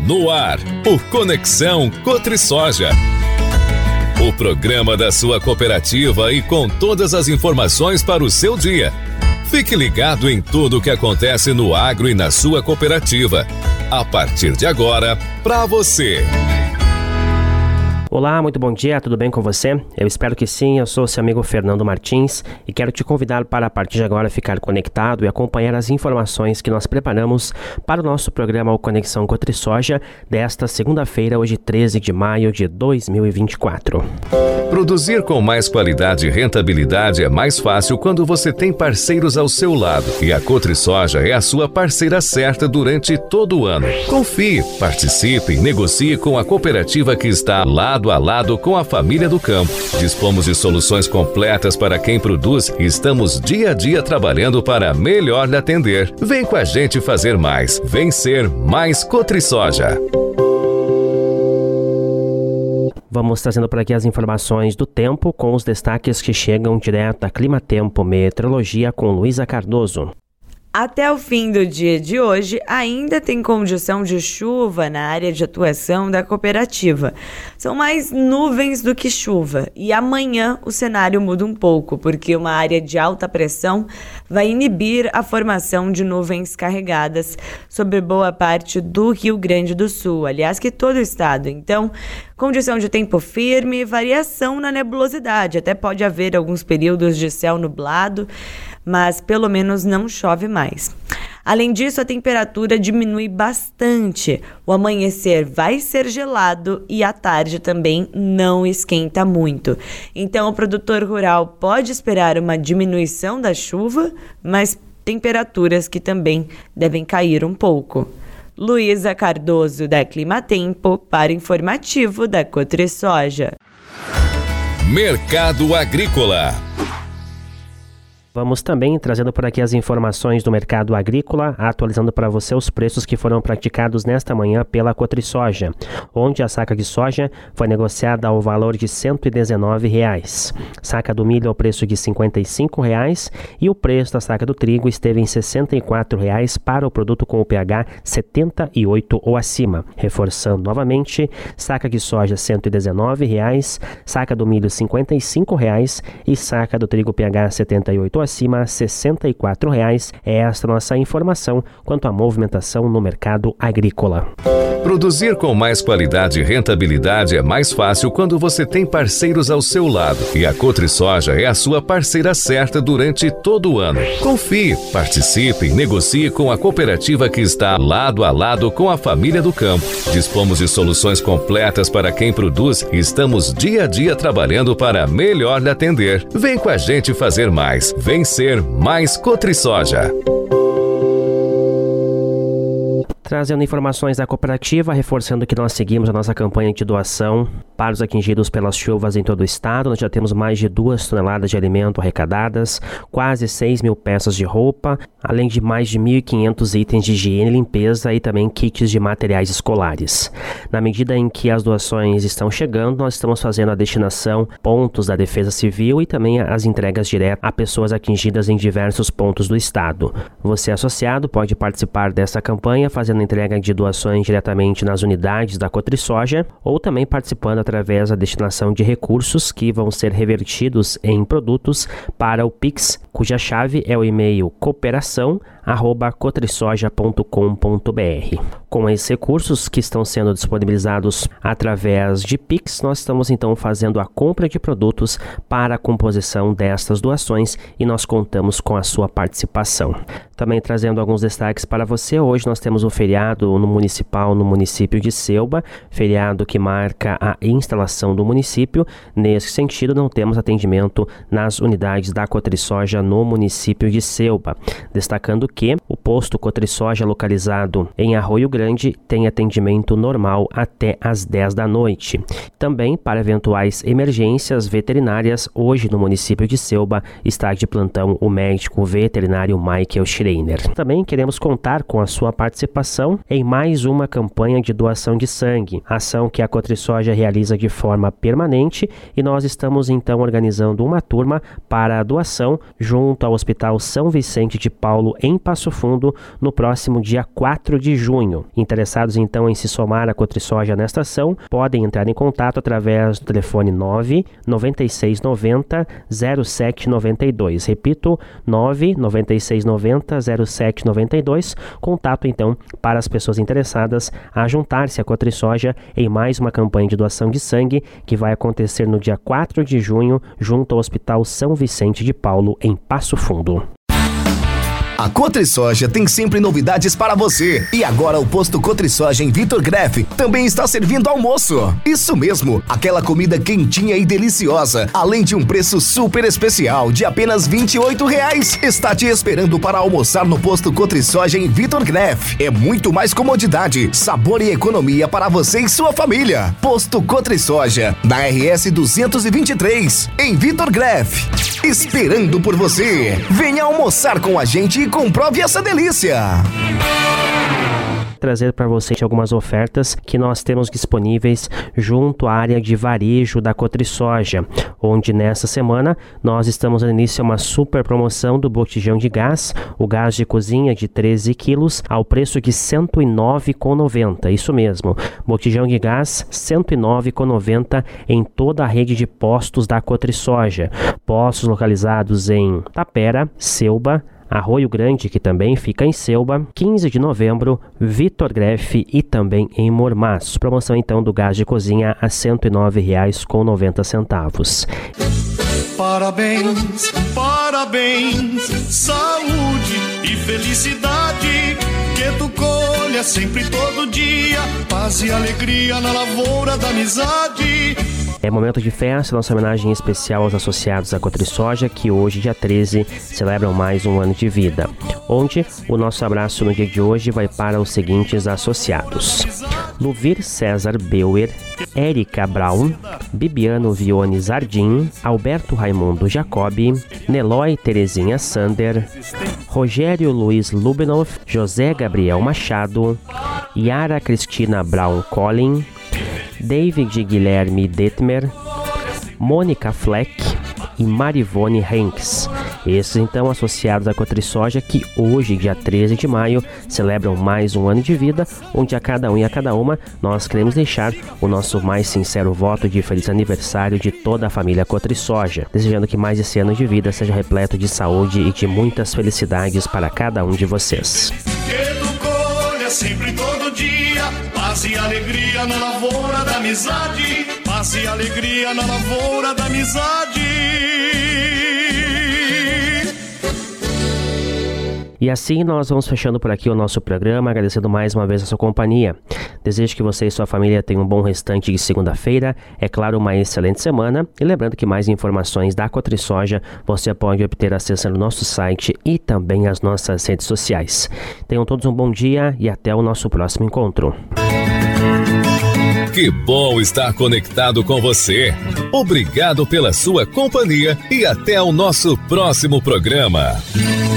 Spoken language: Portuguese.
No ar, o Conexão Cotrisoja. O programa da sua cooperativa e com todas as informações para o seu dia. Fique ligado em tudo o que acontece no agro e na sua cooperativa. A partir de agora, para você. Olá, muito bom dia, tudo bem com você? Eu espero que sim, eu sou seu amigo Fernando Martins e quero te convidar para a partir de agora ficar conectado e acompanhar as informações que nós preparamos para o nosso programa O Conexão Cotrisoja desta segunda-feira, hoje 13 de maio de 2024. Produzir com mais qualidade e rentabilidade é mais fácil quando você tem parceiros ao seu lado e a Cotrisoja é a sua parceira certa durante todo o ano. Confie, participe e negocie com a cooperativa que está lado a lado com a família do campo. Dispomos de soluções completas para quem produz e estamos dia a dia trabalhando para melhor lhe atender. Vem com a gente fazer mais. Vem ser mais Cotrisoja. Vamos trazendo por aqui as informações do tempo com os destaques que chegam direto da Clima Tempo Meteorologia com Luísa Cardoso. Até o fim do dia de hoje, ainda tem condição de chuva na área de atuação da cooperativa. São mais nuvens do que chuva e amanhã o cenário muda um pouco, porque uma área de alta pressão vai inibir a formação de nuvens carregadas sobre boa parte do Rio Grande do Sul, aliás que todo o estado. Então, condição de tempo firme, variação na nebulosidade, até pode haver alguns períodos de céu nublado, mas pelo menos não chove mais. Além disso, a temperatura diminui bastante. O amanhecer vai ser gelado e à tarde também não esquenta muito. Então, o produtor rural pode esperar uma diminuição da chuva, mas temperaturas que também devem cair um pouco. Luísa Cardoso, da Clima Tempo, para o informativo da Cotrisoja. Mercado Agrícola. Vamos também trazendo por aqui as informações do mercado agrícola, atualizando para você os preços que foram praticados nesta manhã pela Cotrisoja, onde a saca de soja foi negociada ao valor de R$ 119,00. Saca do milho ao preço de R$ 55,00 e o preço da saca do trigo esteve em R$ 64,00 para o produto com o pH 78 ou acima. Reforçando novamente, saca de soja R$ 119,00, saca do milho R$ 55,00 e saca do trigo pH 78 acima, R$ 64,00. É esta nossa informação quanto à movimentação no mercado agrícola. Produzir com mais qualidade e rentabilidade é mais fácil quando você tem parceiros ao seu lado e a Cotrisoja é a sua parceira certa durante todo o ano. Confie, participe e negocie com a cooperativa que está lado a lado com a família do campo. Dispomos de soluções completas para quem produz e estamos dia a dia trabalhando para melhor lhe atender. Vem com a gente fazer mais. Vem ser mais Cotrisoja. Trazendo informações da cooperativa, reforçando que nós seguimos a nossa campanha de doação para os atingidos pelas chuvas em todo o estado. Nós já temos mais de 2 toneladas de alimento arrecadadas, quase 6.000 peças de roupa, além de mais de 1.500 itens de higiene e limpeza e também kits de materiais escolares. Na medida em que as doações estão chegando, nós estamos fazendo a destinação pontos da Defesa Civil e também as entregas diretas a pessoas atingidas em diversos pontos do estado. Você, associado, pode participar dessa campanha fazendo entrega de doações diretamente nas unidades da Cotrisoja ou também participando através da destinação de recursos que vão ser revertidos em produtos para o Pix, cuja chave é o e-mail cooperação@cotrisoja.com.br. Com esses recursos que estão sendo disponibilizados através de Pix, nós estamos então fazendo a compra de produtos para a composição destas doações e nós contamos com a sua participação. Também trazendo alguns destaques para você, hoje nós temos um feriado no município de Ceúba, feriado que marca a instalação do município. Nesse sentido, não temos atendimento nas unidades da Cotrisoja no município de Ceúba. Destacando que o posto Cotrisoja localizado em Arroio Grande tem atendimento normal até às 10 da noite. Também, para eventuais emergências veterinárias, hoje no município de Ceúba está de plantão o médico veterinário Michael Schreiner. Também queremos contar com a sua participação participação em mais uma campanha de doação de sangue, ação que a Cotrisoja realiza de forma permanente, e nós estamos então organizando uma turma para a doação junto ao Hospital São Vicente de Paulo, em Passo Fundo, no próximo dia 4 de junho. Interessados então em se somar à Cotrisoja nesta ação, podem entrar em contato através do telefone 99690 0792. Repito, 99690 0792. Contato então para as pessoas interessadas a juntar-se à Cotrisoja em mais uma campanha de doação de sangue que vai acontecer no dia 4 de junho junto ao Hospital São Vicente de Paulo, em Passo Fundo. A Cotrisoja tem sempre novidades para você. E agora o posto Cotrisoja em Vitor Greff também está servindo almoço. Isso mesmo, aquela comida quentinha e deliciosa, além de um preço super especial de apenas R$28. Está te esperando para almoçar no posto Cotrisoja em Vitor Greff. É muito mais comodidade, sabor e economia para você e sua família. Posto Cotrisoja, na RS 223, em Vitor Greff. Esperando por você. Venha almoçar com a gente e comprove essa delícia. Trazer para vocês algumas ofertas que nós temos disponíveis junto à área de varejo da Cotrisoja, onde nessa semana nós estamos no início a uma super promoção do botijão de gás, o gás de cozinha de 13 quilos, ao preço de R$ 109,90. Isso mesmo, botijão de gás R$ 109,90 em toda a rede de postos da Cotrisoja. Postos localizados em Tapera, Selba, Arroio Grande, que também fica em Selba, 15 de novembro, Vitor Greff e também em Mormaço. Promoção então do gás de cozinha a R$ 109,90. Parabéns, parabéns, saúde e felicidade, que tu colha sempre todo dia, paz e alegria na lavoura da amizade. É momento de festa, nossa homenagem especial aos associados da Cotrisoja, que hoje, dia 13, celebram mais um ano de vida, onde o nosso abraço no dia de hoje vai para os seguintes associados: Luvir César Beuer, Érica Brown, Bibiano Vione Zardim, Alberto Raimundo Jacobi, Nelói Terezinha Sander, Rogério Luiz Lubenow, José Gabriel Machado, Yara Cristina Brown Collin, David Guilherme Detmer, Mônica Fleck e Marivone Henks. Esses então associados à Cotrisoja que hoje, dia 13 de maio, celebram mais um ano de vida, onde a cada um e a cada uma nós queremos deixar o nosso mais sincero voto de feliz aniversário de toda a família Cotrisoja, desejando que mais esse ano de vida seja repleto de saúde e de muitas felicidades para cada um de vocês. Sempre todo dia, paz e alegria na lavoura da amizade, paz e alegria na lavoura da amizade. E assim nós vamos fechando por aqui o nosso programa, agradecendo mais uma vez a sua companhia. Desejo que você e sua família tenham um bom restante de segunda-feira, é claro, uma excelente semana, e lembrando que mais informações da Cotrisoja você pode obter acessando o nosso site e também as nossas redes sociais. Tenham todos um bom dia e até o nosso próximo encontro. Que bom estar conectado com você. Obrigado pela sua companhia e até o nosso próximo programa.